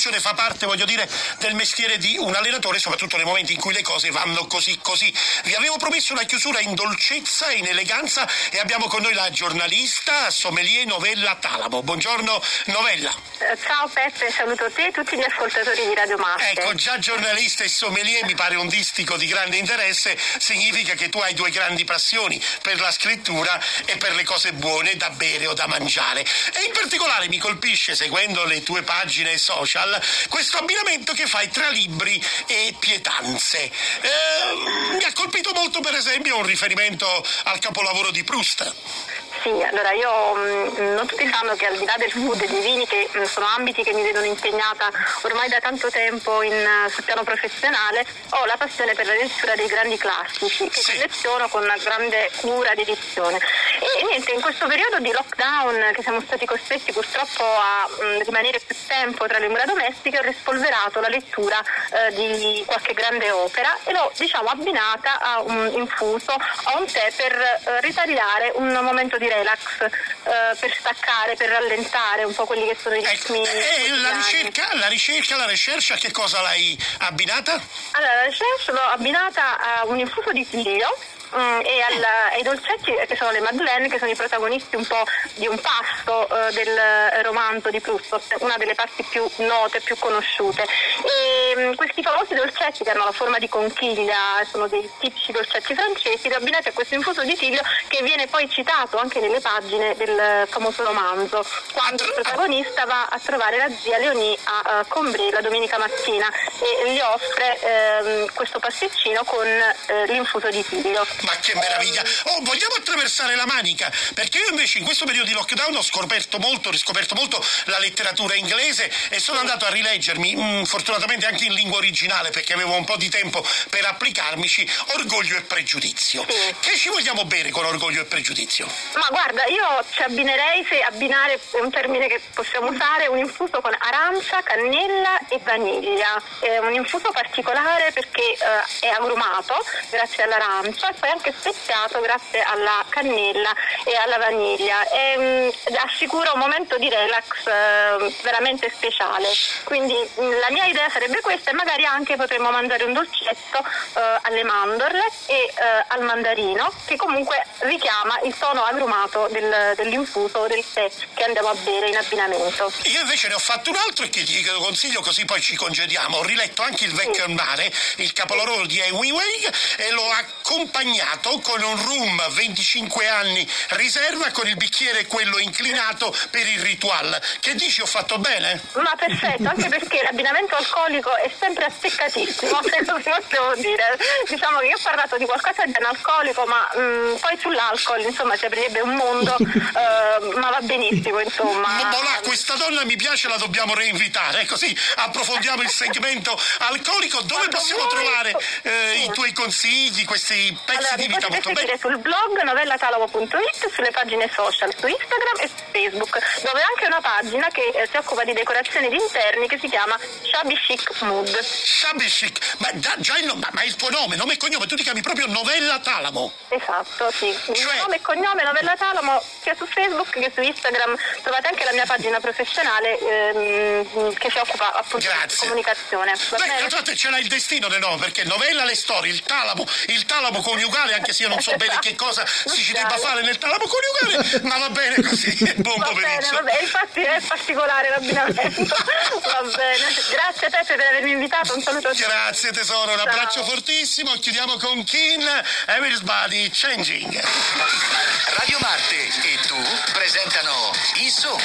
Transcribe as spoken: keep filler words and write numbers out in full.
discussione fa parte, voglio dire, del mestiere di un allenatore, soprattutto nei momenti in cui le cose vanno così così. Vi avevo promesso una chiusura in dolcezza e in eleganza e abbiamo con noi la giornalista sommelier Novella Talamo. Buongiorno Novella. Ciao Peppe, saluto te e tutti gli ascoltatori di Radio Marte. Ecco, già giornalista e sommelier mi pare un distico di grande interesse, significa che tu hai due grandi passioni, per la scrittura e per le cose buone da bere o da mangiare. E in particolare mi colpisce, seguendo le tue pagine social, questo abbinamento che fai tra libri e pietanze. Eh, mi ha colpito molto, per esempio, un riferimento al capolavoro di Proust. Sì, allora io mh, non tutti sanno che al di là del food e dei vini, che mh, sono ambiti che mi vedono impegnata ormai da tanto tempo in, sul piano professionale, ho la passione per la lettura dei grandi classici che sì. colleziono con una grande cura di edizione. E niente, in questo periodo di lockdown che siamo stati costretti purtroppo a mh, rimanere più tempo tra le mura domestiche, ho rispolverato la lettura eh, di qualche grande opera e l'ho diciamo abbinata a un infuso, a un tè per eh, ritagliare un momento di relax, eh, per staccare, per rallentare un po' quelli che sono i ritmi. E eh, la ricerca, la ricerca, la recherche, a che cosa l'hai abbinata? Allora, la recherche l'ho abbinata a un infuso di tiglio Mm, e al, ai dolcetti che sono le madeleine, che sono i protagonisti un po' di un pasto uh, del romanzo di Proust, una delle parti più note, più conosciute. E um, questi famosi dolcetti che hanno la forma di conchiglia, sono dei tipici dolcetti francesi, li ho abbinati a questo infuso di tiglio che viene poi citato anche nelle pagine del famoso romanzo, quando il protagonista va a trovare la zia Leonie a uh, Combray la domenica mattina e gli offre uh, questo pasticcino con uh, l'infuso di tiglio. Ma che meraviglia! Oh, vogliamo attraversare la Manica? Perché io invece in questo periodo di lockdown ho scoperto molto, riscoperto molto la letteratura inglese e sono andato a rileggermi, mh, fortunatamente anche in lingua originale perché avevo un po' di tempo per applicarmici, Orgoglio e Pregiudizio. Sì. Che ci vogliamo bere con Orgoglio e Pregiudizio? Ma guarda, io ci abbinerei, se abbinare è un termine che possiamo usare, un infuso con arancia, cannella e vaniglia. È un infuso particolare perché eh, è agrumato grazie all'arancia e poi anche speziato grazie alla cannella e alla vaniglia. E, mh, assicura un momento di relax eh, veramente speciale. Quindi mh, la mia idea sarebbe questa e magari anche potremmo mangiare un dolcetto eh, alle mandorle e eh, al mandarino, che comunque richiama il tono agrumato del, dell'infuso del tè che andiamo a bere in abbinamento. Io invece ne ho fatto un altro e che ti consiglio, così poi ci congediamo. Ho riletto anche Il vecchio sì. mare, il capolavoro di Hemingway, e l'ho accompagnato con un rum venticinque anni riserva con il bicchiere quello inclinato per il ritual. Che dici, ho fatto bene? Ma perfetto, anche perché l'abbinamento alcolico è sempre azzeccatissimo, se così possiamo dire. Diciamo che io ho parlato di qualcosa di analcolico, ma mh, poi sull'alcol insomma si aprirebbe un mondo, uh, ma va benissimo insomma. Voilà, questa donna mi piace, la dobbiamo reinvitare, così approfondiamo il segmento alcolico. Dove Quando possiamo vuoi, trovare eh, sì. i tuoi consigli, questi pezzi Allora, di mi vita potete molto seguire belli? sul blog novellatalamo punto it, sulle pagine social, su Instagram e su Facebook, dove ho anche una pagina che eh, si occupa di decorazioni di interni che si chiama Shabby Chic Mood. Shabby Chic, ma già, già il, ma, ma il tuo nome, nome e cognome, tu ti chiami proprio Novella Talamo. Esatto, sì. Il Cioè... nome e cognome Novella Talamo, sia su Facebook che su Instagram. Trovate anche la mia pagina professionale ehm, che si occupa appunto Grazie. di comunicazione. Va Beh, bene? d'altronde ce l'ha il destino del nome, perché Novella le storie, il talamo, il talamo coniugale, anche se io non so bene che cosa si ci debba fare nel talamo coniugale, ma va bene così. Buon va pomeriggio. bene, va bene, infatti è particolare l'abbinamento. Va bene. Grazie Peppe per avermi invitato, un saluto a tutti. Grazie tesoro, un Ciao. abbraccio fortissimo. Chiudiamo con Kin, Everybody Changing. Radio Marte e tu presentano I Sogni.